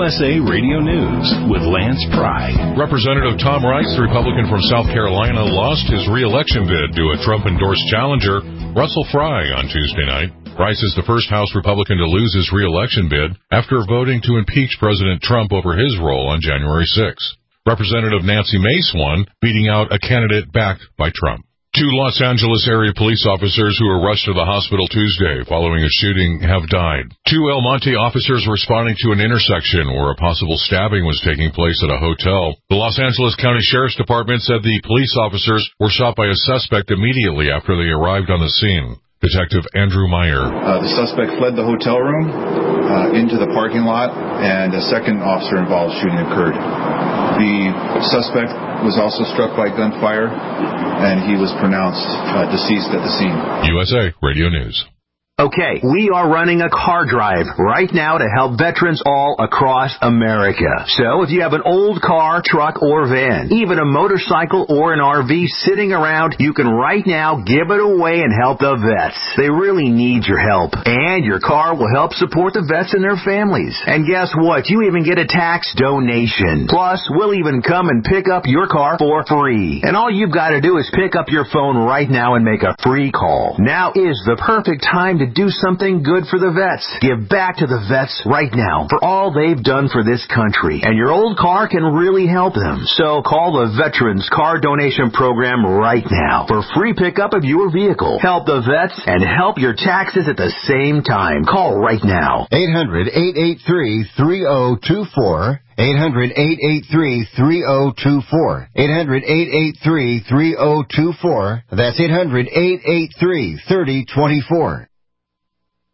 USA Radio News with Lance Pry. Representative Tom Rice, the Republican from South Carolina, lost his re-election bid to a Trump-endorsed challenger, Russell Fry, on Tuesday night. Rice is the first House Republican to lose his re-election bid after voting to impeach President Trump over his role on January 6. Representative Nancy Mace won, beating out a candidate backed by Trump. 2 Los Angeles area police officers who were rushed to the hospital Tuesday following a shooting have died. 2 El Monte officers responding to an intersection where a possible stabbing was taking place at a hotel. The Los Angeles County Sheriff's Department said the police officers were shot by a suspect immediately after they arrived on the scene. Detective Andrew Meyer. The suspect fled the hotel room into the parking lot, and a second officer involved shooting occurred. The suspect was also struck by gunfire, and he was pronounced deceased at the scene. USA Radio News. Okay, we are running a car drive right now to help veterans all across America. So if you have an old car, truck, or van, even a motorcycle or an RV sitting around, you can right now give it away and help the vets. They really need your help. And your car will help support the vets and their families. And guess what? You even get a tax donation. Plus, we'll even come and pick up your car for free. And all you've got to do is pick up your phone right now and make a free call. Now is the perfect time to do something good for the vets. Give back to the vets right now for all they've done for this country. And your old car can really help them. So call the Veterans Car Donation Program right now for free pickup of your vehicle. Help the vets and help your taxes at the same time. Call right now. 800-883-3024. 800-883-3024. 800-883-3024. That's 800-883-3024.